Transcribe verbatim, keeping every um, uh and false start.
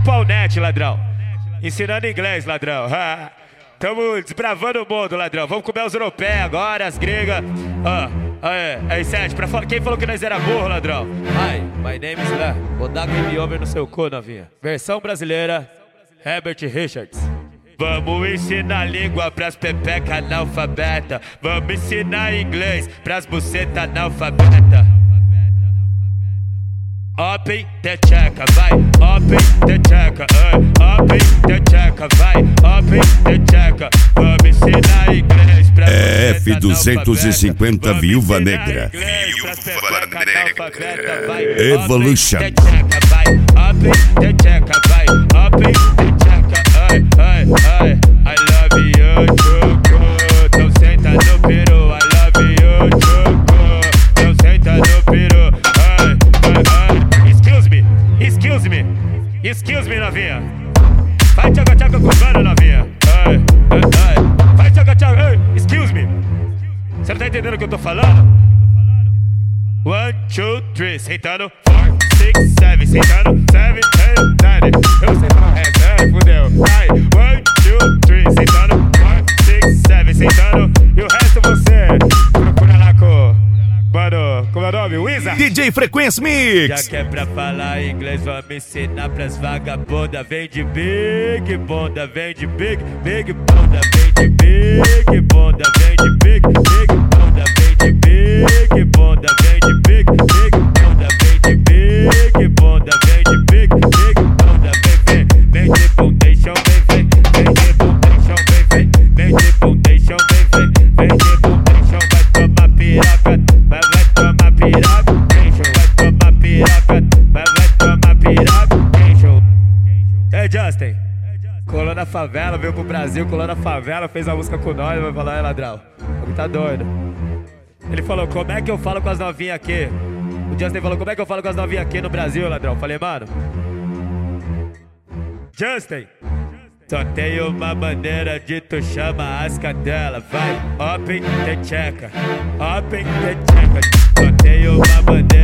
Paulnet, ladrão. Ensinando inglês, ladrão. Tamo desbravando o mundo, ladrão. Vamos comer os europeus agora, as gregas. Ah, aí, aí, Sete, pra fa... quem falou que nós era burro, ladrão? Hi, my name is Lá. Vou dar game over no seu cu, novinha. Versão brasileira, Herbert Richards. Vamos ensinar língua pras pepeca analfabeta. Vamos ensinar inglês pras buceta analfabeta. Open the checa, vai. Open the checa, open the checa, vai. Open the checa. Vamos ensinar inglês pra é F duzentos e cinquenta Viúva Negra. Viúva Negra. Evolution. Open the checa, vai. Open the checa, ai, ai, ai. I love you, choco. Então senta no peru. I love you, choco. Então senta no peru. Ai, ai, ai. Excuse me, excuse me, excuse me, novinha. Vai tchaca tchaca com o novinha. Ai, ai, ai. Vai tchaca tchaca, ai, excuse me. Você não tá entendendo o que eu tô falando? One, two, three, sentando. Four, six, seven, sentando. Seven, eight, nine. Eu sei falar essa, é, fudeu. Ai, one, two, three, sentando. Four, six, seven, sentando. E o resto você procura lá com... Mano, como é o nome? Wizard? D J Frequência Mix. Já que é pra falar inglês, vamos ensinar pras vagabundas. Vem de big bunda, vem de big, big bunda. Vem de big bunda, vem de big, big bunda. Vem de big bunda, vem de big, big bunda. Vem de big bunda, vem de big, big bunda. Vem, vem, vem de foundation, vem, vem. Vem de foundation, vem, vem. Vem de foundation, vem, vem. Vem de foundation, vai tomar piroca. Vai, vai tomar piroca, vai tomar piroca, vai, vai tomar piroca, Hey Justin, colou na favela, veio pro Brasil, colou na favela, fez a música com nós, vai falar, é ladrão, ele tá doido. Ele falou, como é que eu falo com as novinhas aqui? O Justin falou, como é que eu falo com as novinhas aqui no Brasil, ladrão? Falei, mano, Justin, só tem uma maneira de tu chama as cadelas. Vai, open the checa, open the checa. Só tem uma maneira